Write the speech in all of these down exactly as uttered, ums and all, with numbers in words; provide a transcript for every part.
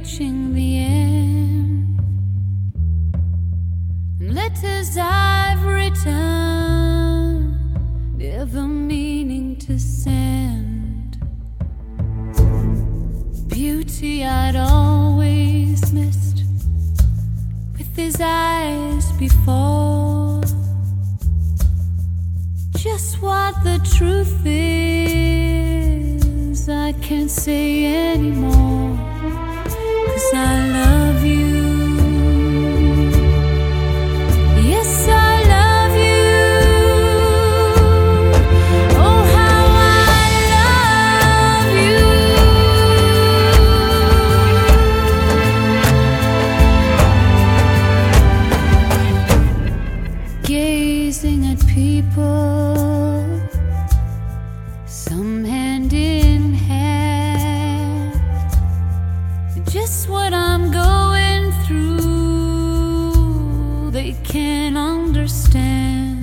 reaching the end. And letters I've written, never meaning to send. Beauty I'd always missed with his eyes before. Just what the truth is, I can't say anymore, 'cause I love you. Yes, I love you. Oh, how I love you. Gazing at people, some hand in hand, just what I'm going through, they can't understand.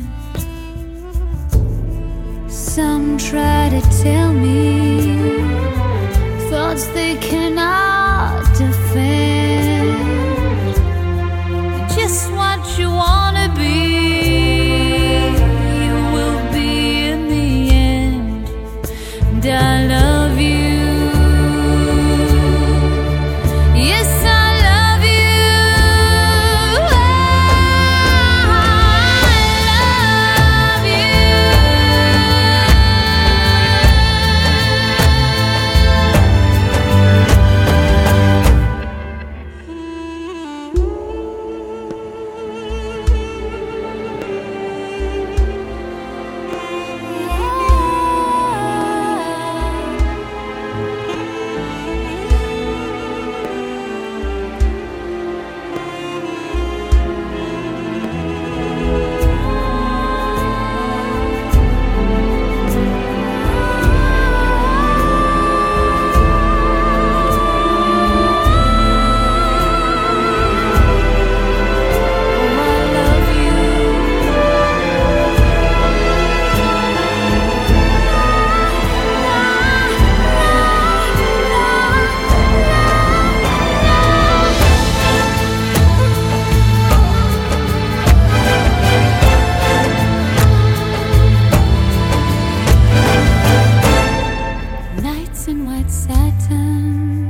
Some try to tell me thoughts they cannot defend. Just what you wanna be, I love you. Yes, I love you. I love you. In white satin,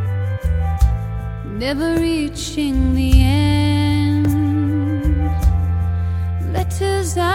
never reaching the end. Letters I